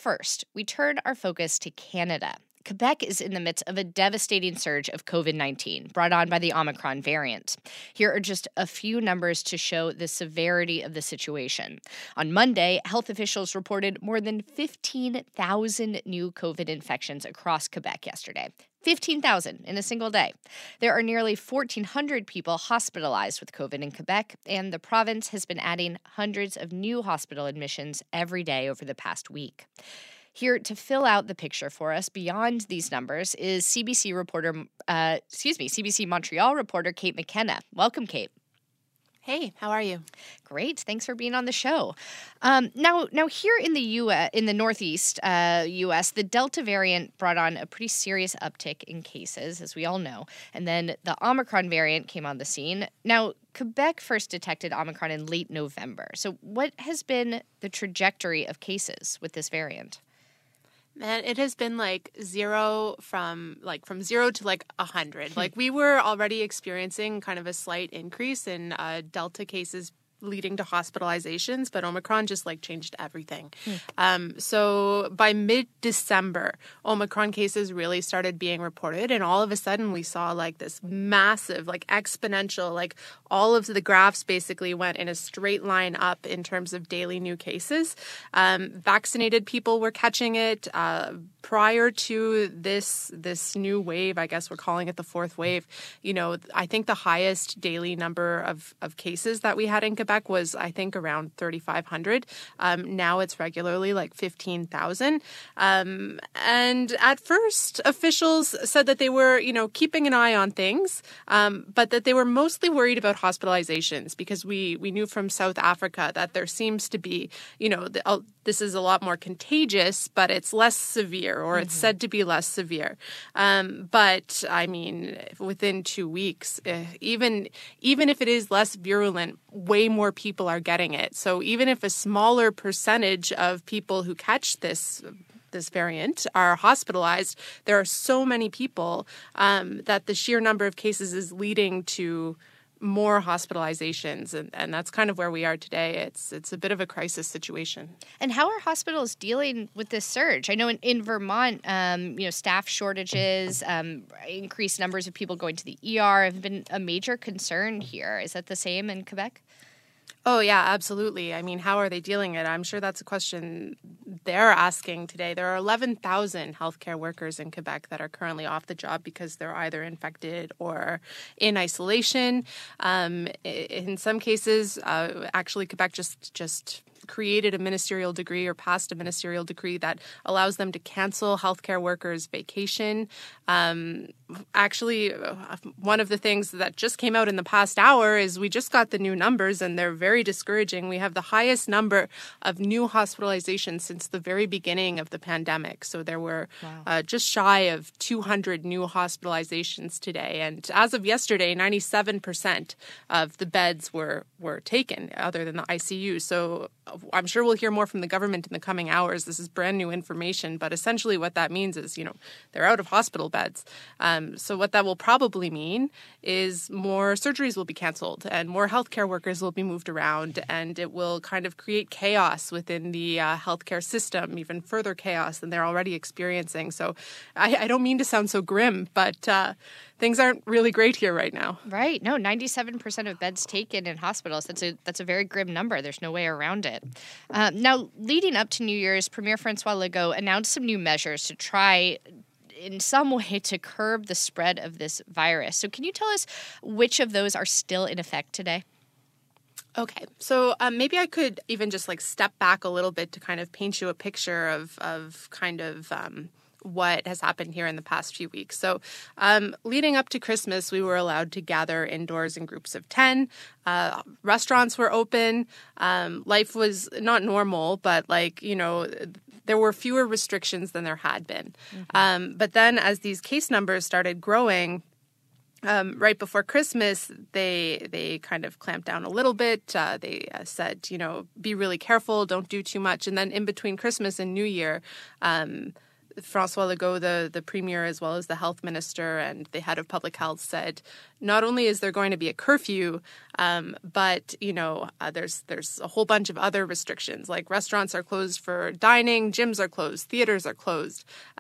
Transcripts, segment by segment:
first, we turn our focus to Canada. Quebec is in the midst of a devastating surge of COVID-19 brought on by the Omicron variant. Here are just a few numbers to show the severity of the situation. On Monday, health officials reported more than 15,000 new COVID infections across Quebec yesterday. 15,000 in a single day. There are nearly 1,400 people hospitalized with COVID in Quebec, and the province has been adding hundreds of new hospital admissions every day over the past week. Here to fill out the picture for us beyond these numbers is CBC Montreal reporter Kate McKenna. Welcome, Kate. Hey, how are you? Great. Thanks for being on the show. Now here in the in the Northeast U.S., the Delta variant brought on a pretty serious uptick in cases, as we all know. And then the Omicron variant came on the scene. Now, Quebec first detected Omicron in late November. So what has been the trajectory of cases with this variant? Man, it has been from 0 to 100. We were already experiencing kind of a slight increase in Delta cases leading to hospitalizations, but Omicron just changed everything. So by mid-December, Omicron cases really started being reported, and all of a sudden we saw this massive, exponential, all of the graphs basically went in a straight line up in terms of daily new cases. Vaccinated people were catching it. Prior to this new wave, I guess we're calling it the fourth wave, I think the highest daily number of cases that we had in Quebec was, I think, around 3,500. Now it's regularly 15,000. And at first, officials said that they were, keeping an eye on things, but that they were mostly worried about hospitalizations because we knew from South Africa that there seems to be, this is a lot more contagious, but it's less severe, or it's said to be less severe. But I mean, within 2 weeks, even if it is less virulent, way more people are getting it. So even if a smaller percentage of people who catch this variant are hospitalized, there are so many people that the sheer number of cases is leading to more hospitalizations, and that's kind of where we are today. It's a bit of a crisis situation. And how are hospitals dealing with this surge? I know in Vermont, staff shortages, increased numbers of people going to the ER have been a major concern here. Is that the same in Quebec? Oh, yeah, absolutely. I mean, how are they dealing it? I'm sure that's a question they're asking today. There are 11,000 healthcare workers in Quebec that are currently off the job because they're either infected or in isolation. In some cases, actually, Quebec just created a ministerial decree or passed a ministerial decree that allows them to cancel healthcare workers' vacation. Actually, one of the things that just came out in the past hour is we just got the new numbers, and they're very discouraging. We have the highest number of new hospitalizations since the very beginning of the pandemic. So there were just shy of 200 new hospitalizations today. And as of yesterday, 97% of the beds were taken, other than the ICU. So I'm sure we'll hear more from the government in the coming hours. This is brand new information, but essentially what that means is, they're out of hospital beds. So what that will probably mean is more surgeries will be canceled and more healthcare workers will be moved around, and it will kind of create chaos within the healthcare system, even further chaos than they're already experiencing. So I don't mean to sound so grim, but things aren't really great here right now. Right. No, 97% of beds taken in hospitals. That's a very grim number. There's no way around it. Now, leading up to New Year's, Premier Francois Legault announced some new measures to try in some way to curb the spread of this virus. So can you tell us which of those are still in effect today? Okay, so maybe I could even just step back a little bit to kind of paint you a picture of what has happened here in the past few weeks. So leading up to Christmas, we were allowed to gather indoors in groups of 10. Restaurants were open. Life was not normal, but there were fewer restrictions than there had been. But then as these case numbers started growing, right before Christmas, they kind of clamped down a little bit. They said, be really careful, don't do too much. And then in between Christmas and New Year, François Legault, the premier, as well as the health minister and the head of public health, said not only is there going to be a curfew, but there's a whole bunch of other restrictions, like restaurants are closed for dining, gyms are closed, theaters are closed.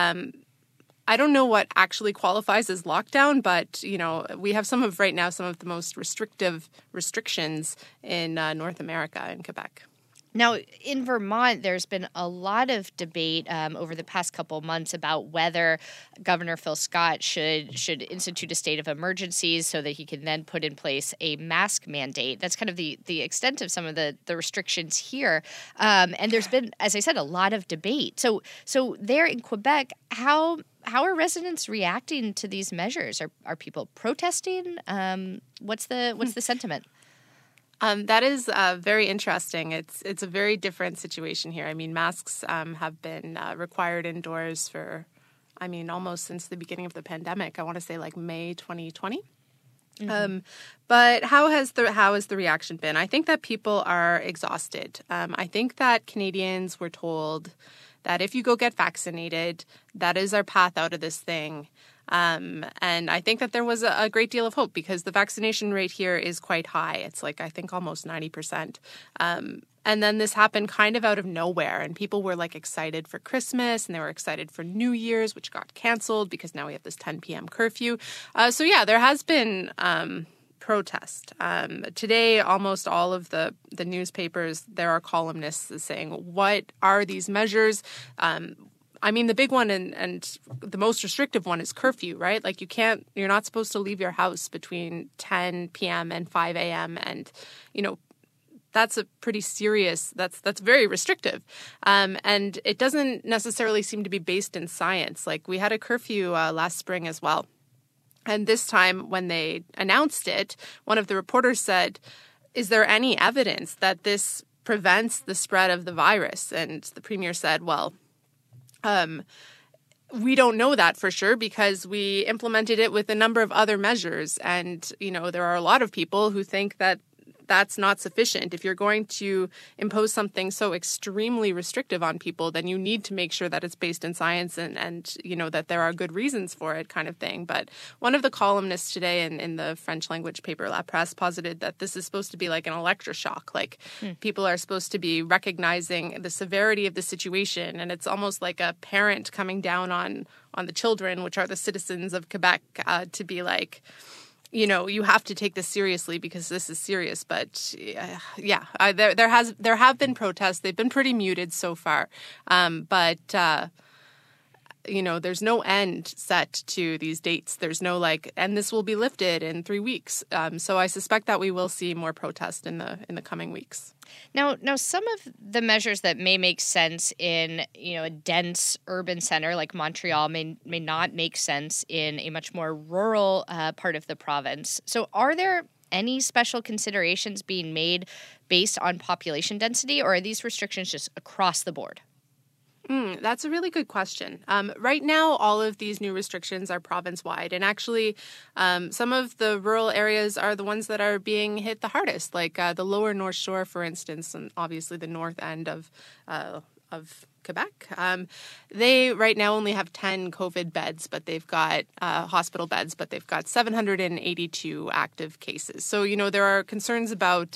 I don't know what actually qualifies as lockdown, but we have some of the most restrictive restrictions in North America, in Quebec. Now, in Vermont, there's been a lot of debate over the past couple of months about whether Governor Phil Scott should institute a state of emergency so that he can then put in place a mask mandate. That's kind of the extent of some of the restrictions here. And there's been, as I said, a lot of debate. So there in Quebec, how are residents reacting to these measures? Are people protesting? What's the sentiment? That is very interesting. It's a very different situation here. I mean, masks have been required indoors for, almost since the beginning of the pandemic. I want to say like May 2020. Mm-hmm. But how has the reaction been? I think that people are exhausted. I think that Canadians were told that if you go get vaccinated, that is our path out of this thing. And I think that there was a great deal of hope because the vaccination rate here is quite high. It's like, I think, almost 90%. And then this happened kind of out of nowhere. And people were like excited for Christmas and they were excited for New Year's, which got canceled because now we have this 10 p.m. curfew. So yeah, there has been protest. Today, almost all of the newspapers, there are columnists saying, what are these measures? The big one and the most restrictive one is curfew, right? Like you're not supposed to leave your house between 10 p.m. and 5 a.m. And, that's a pretty serious, that's very restrictive. And it doesn't necessarily seem to be based in science. Like we had a curfew last spring as well. And this time when they announced it, one of the reporters said, is there any evidence that this prevents the spread of the virus? And the premier said, well, we don't know that for sure because we implemented it with a number of other measures. And, there are a lot of people who think that that's not sufficient. If you're going to impose something so extremely restrictive on people, then you need to make sure that it's based in science and that there are good reasons for it kind of thing. But one of the columnists today in the French language paper La Presse posited that this is supposed to be like an electroshock. Like people are supposed to be recognizing the severity of the situation. And it's almost like a parent coming down on the children, which are the citizens of Quebec, to be like, you have to take this seriously because this is serious. But there have been protests. They've been pretty muted so far. There's no end set to these dates. There's no and this will be lifted in 3 weeks. So I suspect that we will see more protest in the coming weeks. Now, some of the measures that may make sense in a dense urban center like Montreal may not make sense in a much more rural part of the province. So, are there any special considerations being made based on population density, or are these restrictions just across the board? That's a really good question. Right now, all of these new restrictions are province-wide. And actually, some of the rural areas are the ones that are being hit the hardest, like the lower North Shore, for instance, and obviously the north end of Quebec. They right now only have 10 COVID beds, but they've got hospital beds, but they've got 782 active cases. So, there are concerns about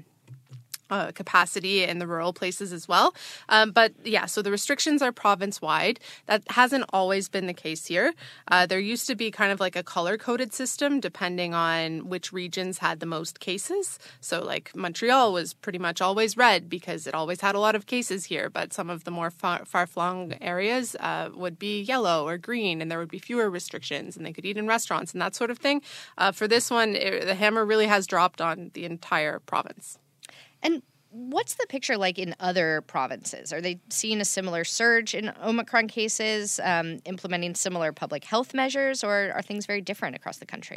capacity in the rural places as well. So the restrictions are province-wide. That hasn't always been the case here. There used to be kind of like a color-coded system depending on which regions had the most cases. So like Montreal was pretty much always red because it always had a lot of cases here, but some of the more far-flung areas would be yellow or green, and there would be fewer restrictions, and they could eat in restaurants and that sort of thing. For this one, the hammer really has dropped on the entire province. And what's the picture like in other provinces? Are they seeing a similar surge in Omicron cases, implementing similar public health measures, or are things very different across the country?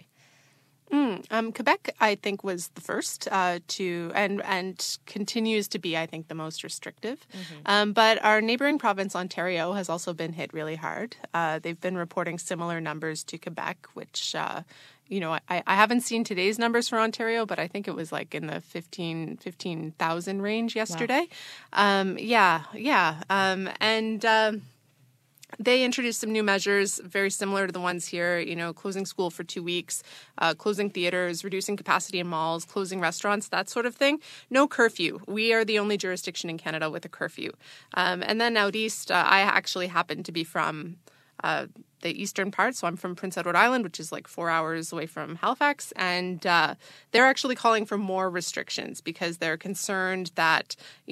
Quebec, I think, was the first to and continues to be, I think, the most restrictive. Mm-hmm. But our neighboring province, Ontario, has also been hit really hard. They've been reporting similar numbers to Quebec, which I haven't seen today's numbers for Ontario, but I think it was like in the 15,000 range yesterday. Wow. they introduced some new measures very similar to the ones here, closing school for 2 weeks, closing theaters, reducing capacity in malls, closing restaurants, that sort of thing. No curfew. We are the only jurisdiction in Canada with a curfew. And then out east, I actually happen to be from the eastern part. So I'm from Prince Edward Island, which is like 4 hours away from Halifax. And they're actually calling for more restrictions because they're concerned that,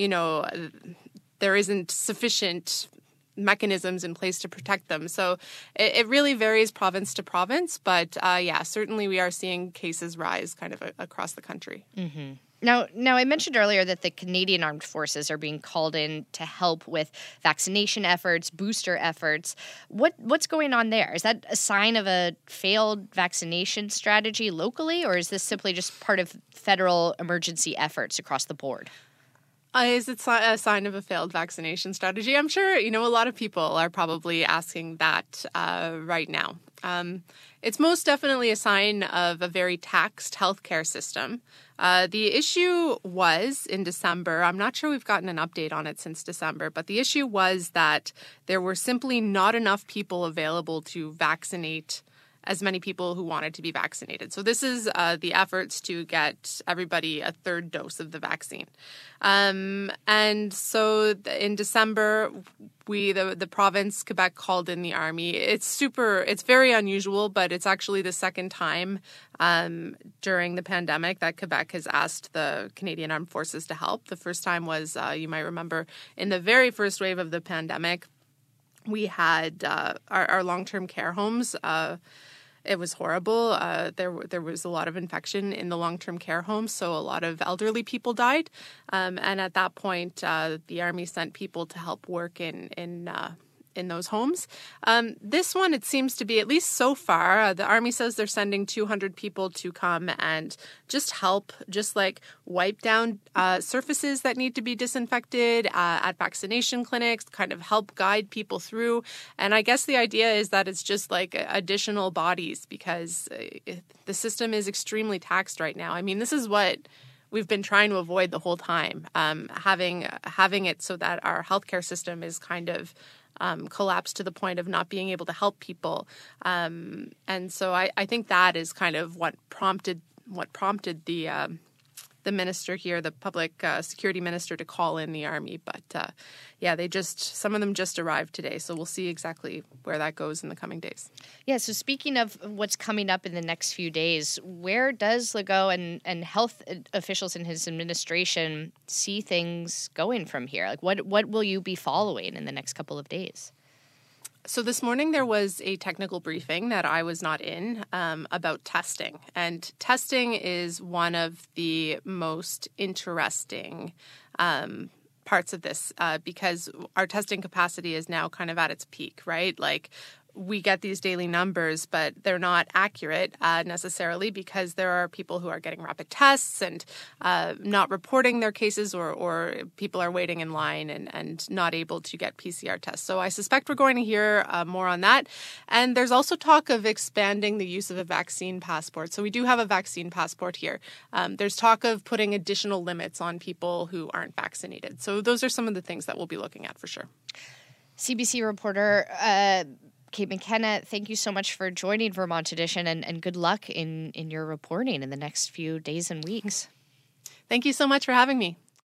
there isn't sufficient mechanisms in place to protect them. So it really varies province to province. But certainly we are seeing cases rise kind of across the country. Mm-hmm. Now, I mentioned earlier that the Canadian Armed Forces are being called in to help with vaccination efforts, booster efforts. What's going on there? Is that a sign of a failed vaccination strategy locally, or is this simply just part of federal emergency efforts across the board? Is it a sign of a failed vaccination strategy? I'm sure, a lot of people are probably asking that right now. It's most definitely a sign of a very taxed healthcare system. The issue was in December, I'm not sure we've gotten an update on it since December, but the issue was that there were simply not enough people available to vaccinate as many people who wanted to be vaccinated. So this is the efforts to get everybody a third dose of the vaccine. And so in December, the province, Quebec, called in the army. It's very unusual, but it's actually the second time during the pandemic that Quebec has asked the Canadian Armed Forces to help. The first time was, you might remember, in the very first wave of the pandemic, we had our long-term care homes. It was horrible. There was a lot of infection in the long-term care homes, so a lot of elderly people died. And at that point, the Army sent people to help work in those homes. This one, it seems to be, at least so far, the Army says they're sending 200 people to come and just help, just like wipe down surfaces that need to be disinfected at vaccination clinics, kind of help guide people through. And I guess the idea is that it's just like additional bodies because the system is extremely taxed right now. I mean, this is what we've been trying to avoid the whole time, having it so that our healthcare system is kind of collapsed to the point of not being able to help people. And so I think that is kind of what prompted the minister here, the public security minister, to call in the army. But some of them just arrived today. So we'll see exactly where that goes in the coming days. Yeah. So speaking of what's coming up in the next few days, where does Legault and health officials in his administration see things going from here? Like what will you be following in the next couple of days? So this morning there was a technical briefing that I was not in about testing. And testing is one of the most interesting parts of this because our testing capacity is now kind of at its peak, right? Like we get these daily numbers, but they're not accurate necessarily because there are people who are getting rapid tests and not reporting their cases or people are waiting in line and not able to get PCR tests. So I suspect we're going to hear more on that. And there's also talk of expanding the use of a vaccine passport. So we do have a vaccine passport here. There's talk of putting additional limits on people who aren't vaccinated. So those are some of the things that we'll be looking at for sure. CBC reporter Kate McKenna, thank you so much for joining Vermont Edition and good luck in your reporting in the next few days and weeks. Thank you so much for having me.